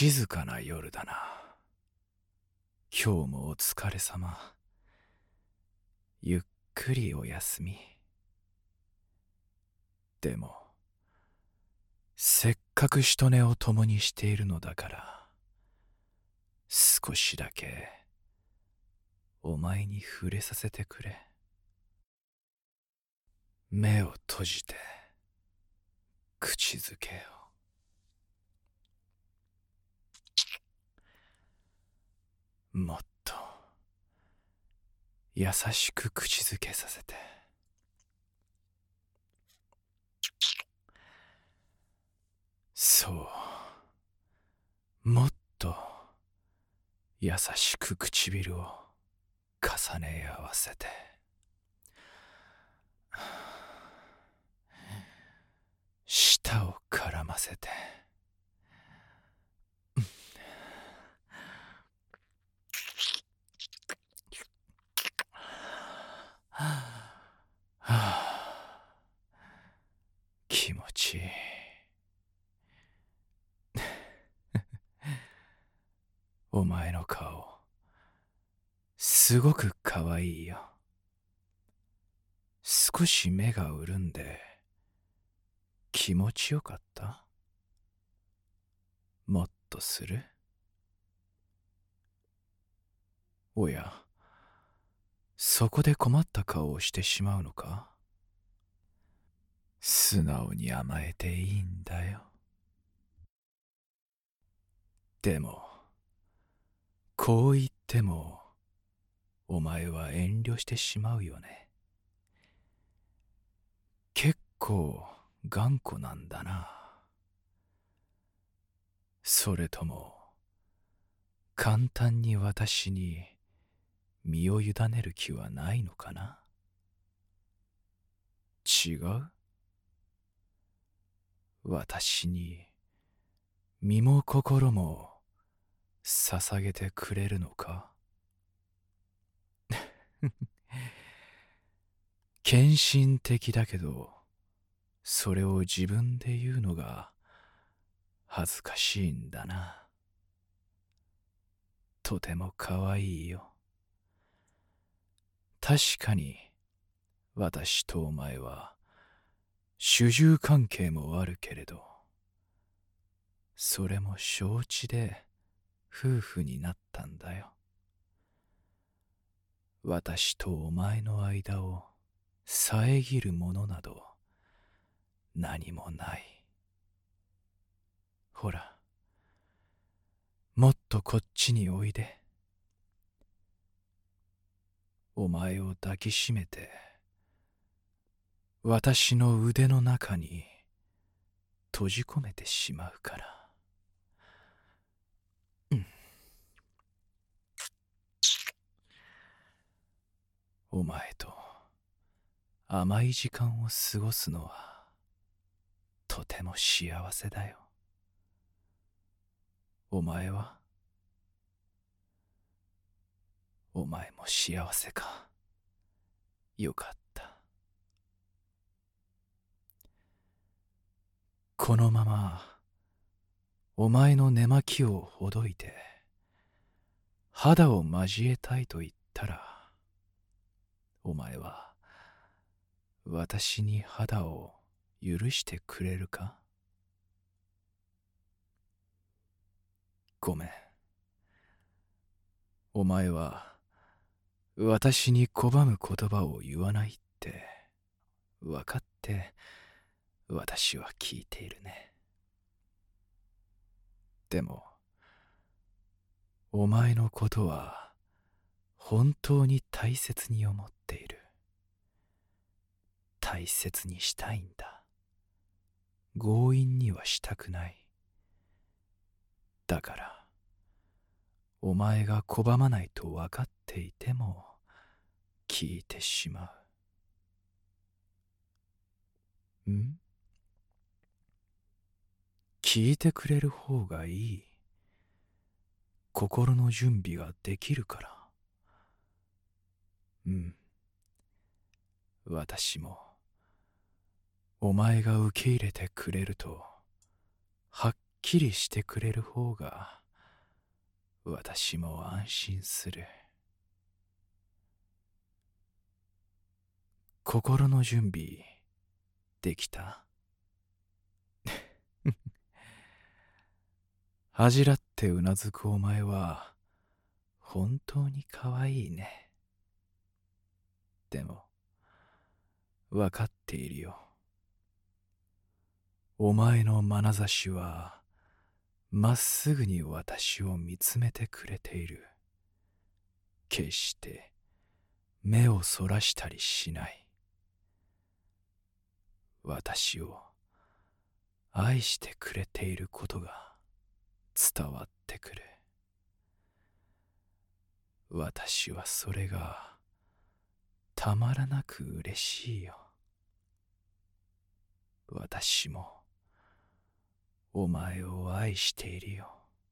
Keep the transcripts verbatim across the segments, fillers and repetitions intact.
静かな夜だな。今日もお疲れ様。ゆっくりお休み。でも、せっかく人寝を共にしているのだから、少しだけお前に触れさせてくれ。目を閉じて口づけよ。もっと優しく口づけさせて。そう、もっと優しく唇を重ね合わせて。舌を絡ませて。はあ、気持ちいい。お前の顔、すごくかわいいよ。少し目が潤んで気持ちよかった？もっとする？おや、そこで困った顔をしてしまうのか？素直に甘えていいんだよ。でも、こう言ってもお前は遠慮してしまうよね。結構頑固なんだな。それとも簡単に私に身を委ねる気はないのかな？違う？私に身も心も捧げてくれるのか？献身的だけど、それを自分で言うのが恥ずかしいんだな。とてもかわいいよ。確かに私とお前は主従関係もあるけれど、それも承知で夫婦になったんだよ。私とお前の間を遮るものなど何もない。ほら、もっとこっちにおいで。お前を抱きしめて私の腕の中に閉じ込めてしまうから。うん、お前と甘い時間を過ごすのはとても幸せだよ。お前は？お前も幸せか。よかった。このままお前の寝巻きをほどいて肌を交えたいと言ったら、お前は私に肌を許してくれるか？ごめん。お前は私に拒む言葉を言わないって分かって私は聞いているね。でもお前のことは本当に大切に思っている。大切にしたいんだ。強引にはしたくない。だからお前が拒まないと分かっていても聞いてしまう。ん？聞いてくれる方がいい。心の準備ができるから。うん。私もお前が受け入れてくれるとはっきりしてくれる方が私も安心する。心の準備できた？恥じらってうなずくお前は本当にかわいいね。でもわかっているよ。お前の眼差しはまっすぐに私を見つめてくれている。決して目をそらしたりしない。私を愛してくれていることが伝わってくる。私はそれがたまらなく嬉しいよ。私もお前を愛しているよ。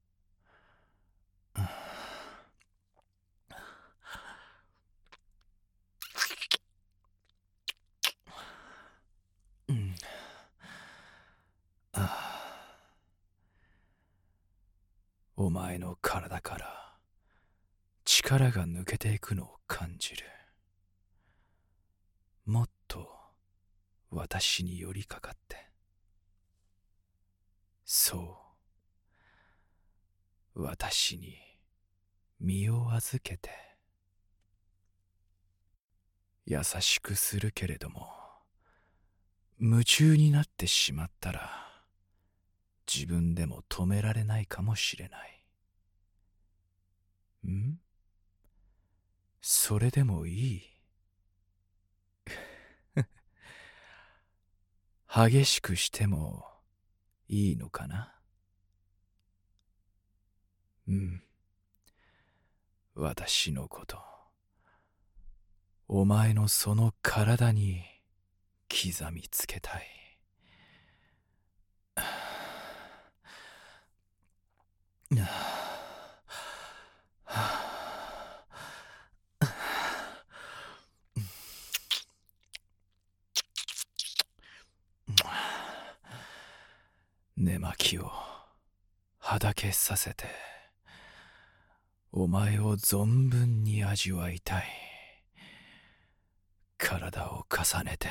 うん。お前の体から力が抜けていくのを感じる。もっと私に寄りかかって。そう私に身を預けて。優しくするけれども夢中になってしまったら自分でも止められないかもしれない。ん？それでもいい。激しくしてもいいのかな？うん。私のこと、お前のその体に刻みつけたい。寝巻きをはだけさせてお前を存分に味わいたい。体を重ねて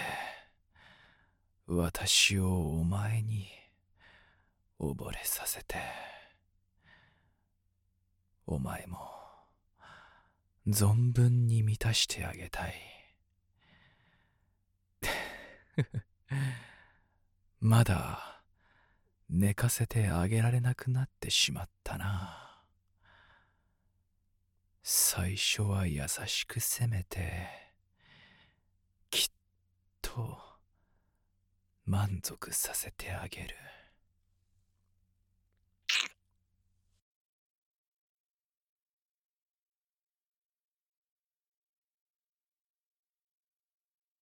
私をお前に溺れさせて、お前も存分に満たしてあげたい。まだ寝かせてあげられなくなってしまったな。最初は優しく責めてきっと満足させてあげる。